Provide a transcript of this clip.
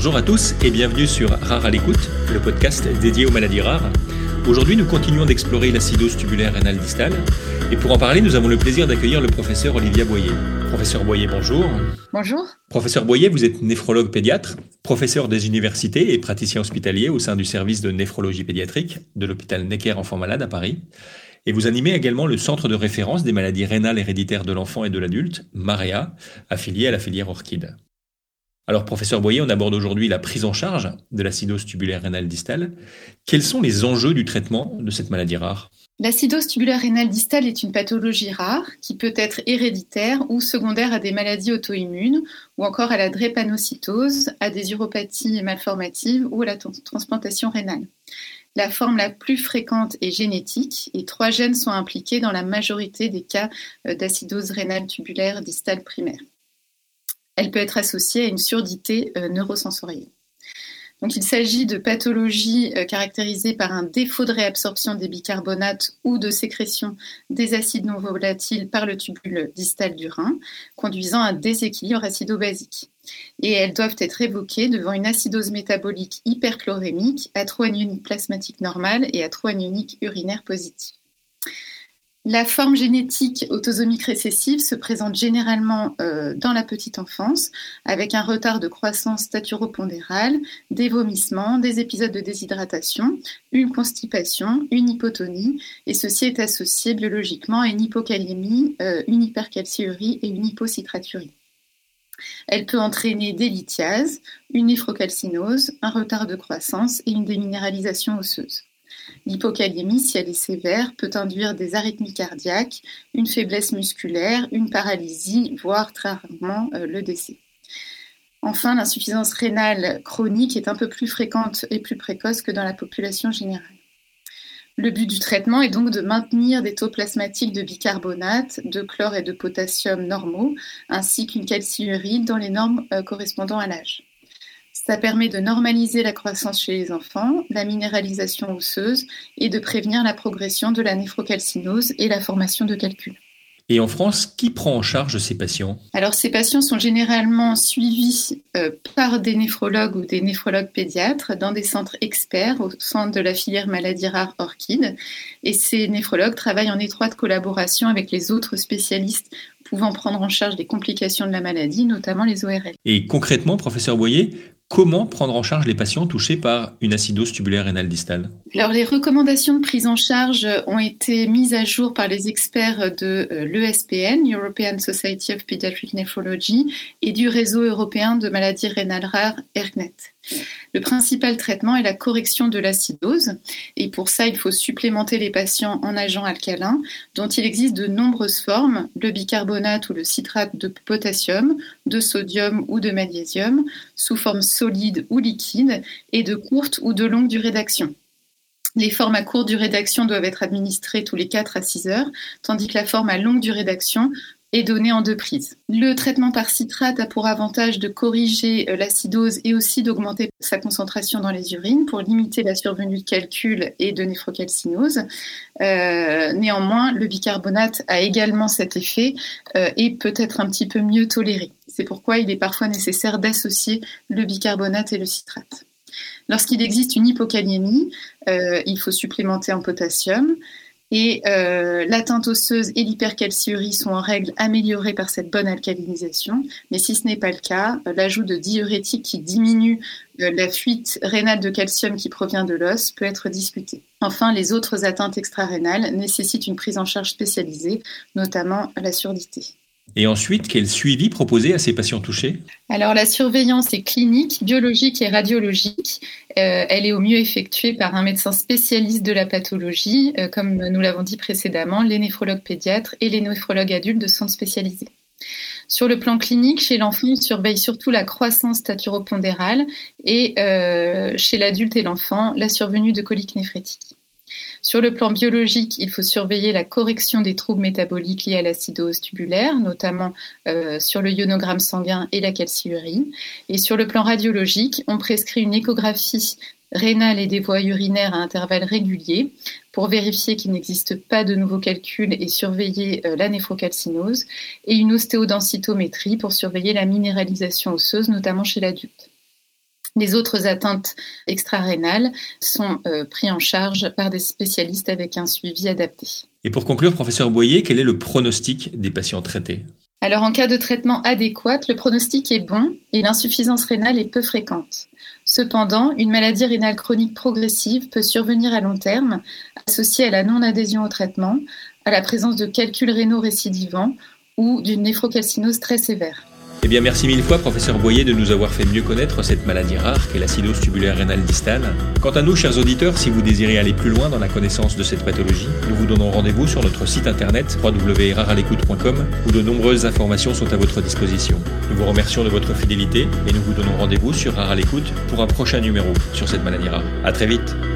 Bonjour à tous et bienvenue sur Rare à l'écoute, le podcast dédié aux maladies rares. Aujourd'hui, nous continuons d'explorer l'acidose tubulaire rénale distale. Et pour en parler, nous avons le plaisir d'accueillir le professeur Olivia Boyer. Professeur Boyer, bonjour. Bonjour. Professeur Boyer, vous êtes néphrologue pédiatre, professeur des universités et praticien hospitalier au sein du service de néphrologie pédiatrique de l'hôpital Necker Enfants Malades à Paris. Et vous animez également le centre de référence des maladies rénales héréditaires de l'enfant et de l'adulte, MAREA, affilié à la filière Orchid. Alors, professeur Boyer, on aborde aujourd'hui la prise en charge de l'acidose tubulaire rénale distale. Quels sont les enjeux du traitement de cette maladie rare ? L'acidose tubulaire rénale distale est une pathologie rare qui peut être héréditaire ou secondaire à des maladies auto-immunes ou encore à la drépanocytose, à des uropathies malformatives ou à la transplantation rénale. La forme la plus fréquente est génétique et 3 gènes sont impliqués dans la majorité des cas d'acidose rénale tubulaire distale primaire. Elle peut être associée à une surdité neurosensorielle. Donc, il s'agit de pathologies caractérisées par un défaut de réabsorption des bicarbonates ou de sécrétion des acides non volatiles par le tubule distal du rein, conduisant à un déséquilibre acido-basique. Et elles doivent être évoquées devant une acidose métabolique hyperchlorémique, atroanionique plasmatique normale et atroanionique urinaire positive. La forme génétique autosomique récessive se présente généralement dans la petite enfance avec un retard de croissance staturopondérale, des vomissements, des épisodes de déshydratation, une constipation, une hypotonie et ceci est associé biologiquement à une hypokaliémie, une hypercalciurie et une hypocitraturie. Elle peut entraîner des lithiases, une néphrocalcinose, un retard de croissance et une déminéralisation osseuse. L'hypokaliémie, si elle est sévère, peut induire des arythmies cardiaques, une faiblesse musculaire, une paralysie, voire très rarement le décès. Enfin, l'insuffisance rénale chronique est un peu plus fréquente et plus précoce que dans la population générale. Le but du traitement est donc de maintenir des taux plasmatiques de bicarbonate, de chlore et de potassium normaux, ainsi qu'une calciurie dans les normes correspondant à l'âge. Ça permet de normaliser la croissance chez les enfants, la minéralisation osseuse et de prévenir la progression de la néphrocalcinose et la formation de calculs. Et en France, qui prend en charge ces patients ? Alors, ces patients sont généralement suivis par des néphrologues ou des néphrologues pédiatres dans des centres experts au sein de la filière maladies rares Orchid. Et ces néphrologues travaillent en étroite collaboration avec les autres spécialistes pouvant prendre en charge des complications de la maladie, notamment les ORL. Et concrètement, professeur Boyer, comment prendre en charge les patients touchés par une acidose tubulaire rénale distale ? Alors, les recommandations de prise en charge ont été mises à jour par les experts de l'ESPN, European Society of Pediatric Nephrology, et du réseau européen de maladies rénales rares, ERCNET. Le principal traitement est la correction de l'acidose, et pour ça, il faut supplémenter les patients en agents alcalins, dont il existe de nombreuses formes, le bicarbonate ou le citrate de potassium, de sodium ou de magnésium, sous forme solide ou liquide, et de courte ou de longue durée d'action. Les formes à courte durée d'action doivent être administrées tous les 4 à 6 heures, tandis que la forme à longue durée d'action est donnée en 2 prises. Le traitement par citrate a pour avantage de corriger l'acidose et aussi d'augmenter sa concentration dans les urines pour limiter la survenue de calculs et de néphrocalcinose. Néanmoins, le bicarbonate a également cet effet et peut être un petit peu mieux toléré. C'est pourquoi il est parfois nécessaire d'associer le bicarbonate et le citrate. Lorsqu'il existe une hypokaliémie, il faut supplémenter en potassium. Et l'atteinte osseuse et l'hypercalciurie sont en règle améliorées par cette bonne alcalinisation, mais si ce n'est pas le cas, l'ajout de diurétiques qui diminue la fuite rénale de calcium qui provient de l'os peut être discuté. Enfin, les autres atteintes extrarénales nécessitent une prise en charge spécialisée, notamment la surdité. Et ensuite, quel suivi proposer à ces patients touchés ? Alors, la surveillance est clinique, biologique et radiologique. Elle est au mieux effectuée par un médecin spécialiste de la pathologie, comme nous l'avons dit précédemment, les néphrologues pédiatres et les néphrologues adultes de centres spécialisés. Sur le plan clinique, chez l'enfant, on surveille surtout la croissance staturopondérale et chez l'adulte et l'enfant, la survenue de coliques néphrétiques. Sur le plan biologique, il faut surveiller la correction des troubles métaboliques liés à l'acidose tubulaire, notamment sur le ionogramme sanguin et la calciurie. Et sur le plan radiologique, on prescrit une échographie rénale et des voies urinaires à intervalles réguliers pour vérifier qu'il n'existe pas de nouveaux calculs et surveiller la néphrocalcinose, et une ostéodensitométrie pour surveiller la minéralisation osseuse, notamment chez l'adulte. Les autres atteintes extra-rénales sont prises en charge par des spécialistes avec un suivi adapté. Et pour conclure, professeur Boyer, quel est le pronostic des patients traités ? Alors, en cas de traitement adéquat, le pronostic est bon et l'insuffisance rénale est peu fréquente. Cependant, une maladie rénale chronique progressive peut survenir à long terme, associée à la non-adhésion au traitement, à la présence de calculs rénaux récidivants ou d'une néphrocalcinose très sévère. Eh bien, merci mille fois, professeur Boyer, de nous avoir fait mieux connaître cette maladie rare qu'est l'acidose tubulaire rénale distale. Quant à nous, chers auditeurs, si vous désirez aller plus loin dans la connaissance de cette pathologie, nous vous donnons rendez-vous sur notre site internet www.rarealecoute.com où de nombreuses informations sont à votre disposition. Nous vous remercions de votre fidélité et nous vous donnons rendez-vous sur Rare à l'écoute pour un prochain numéro sur cette maladie rare. À très vite.